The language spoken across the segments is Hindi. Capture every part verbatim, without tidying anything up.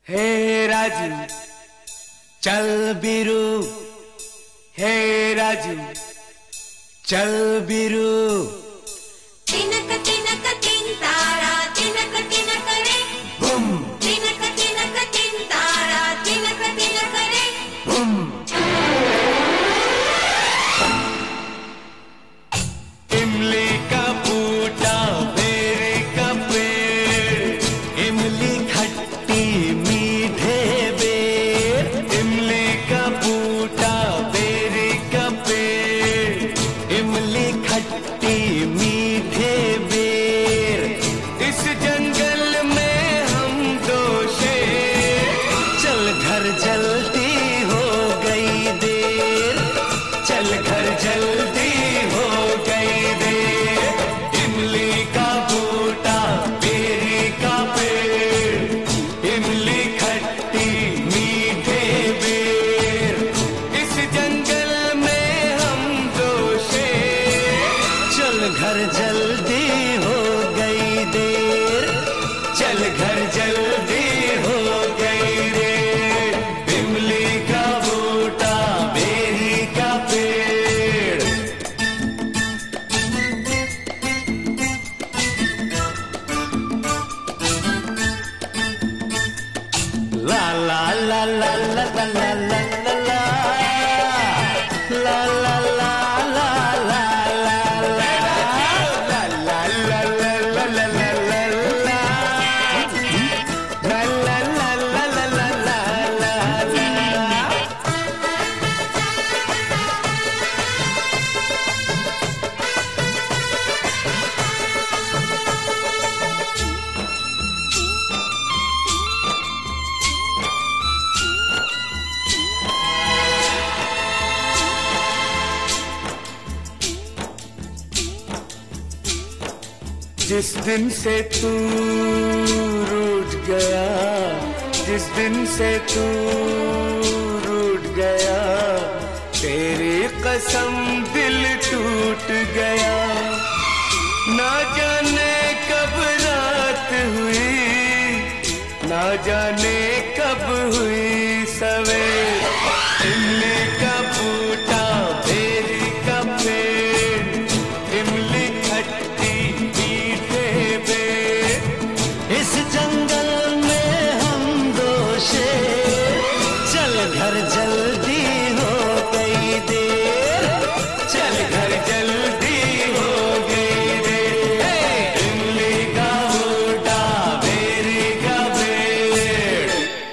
हे राजू चल बिरू, हे राजू चल बिरू। तिनक तिनक तिन तारा तिनक तिनक रे बूम तिनक तिनक तिन तारा तिनक तिनक रे बूम। इमली का बूटा बेरी का पेड़, इमली खट्टी मीठे बेर। इमली का बूटा बेरी का पेड़, इमली खट्टी मीठे बेर। इस जंगल में हम दो शेर, चल घर जल्दी हो गई देर, चल घर जल्दी हो गई देर। इमली का बूटा बेरी का पेड़, इमली खट्टी मीठे बेर। इस जंगल में हम दो शेर, चल घर जल्दी हो गई देर, चल घर जल्दी हो गई देर। इमली का बूटा बेरी का पेड़। ला ला ला ला ला ला ला ला ला ला ला ला ला ला ला ला जिस दिन से तू रूठ गया, जिस दिन से तू रूठ गया, तेरी कसम दिल टूट गया। ना जाने कब रात हुई, ना जाने कब हुई सवेर। इमली का बूटा बेरी का पेड़, इमली खट्टी मीठे बेर। इस जंगल में हम दो शेर, चल घर जल्दी हो गई देर, चल घर जल्दी हो गई देर। इमली का बूटा बेरी का पेड़।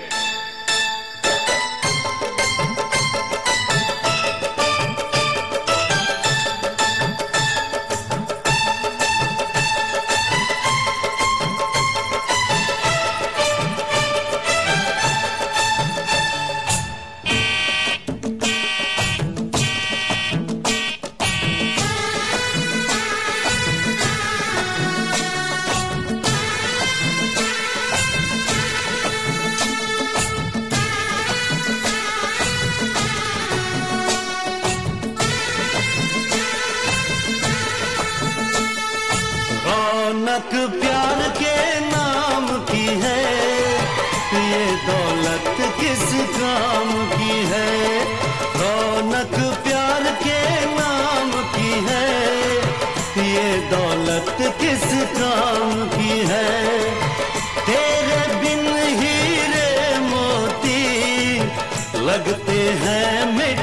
रौनक प्यार के नाम की है, ये दौलत किस काम की है। रौनक प्यार के नाम की है, ये दौलत किस काम की है। तेरे बिन हीरे मोती लगते हैं मिट्टी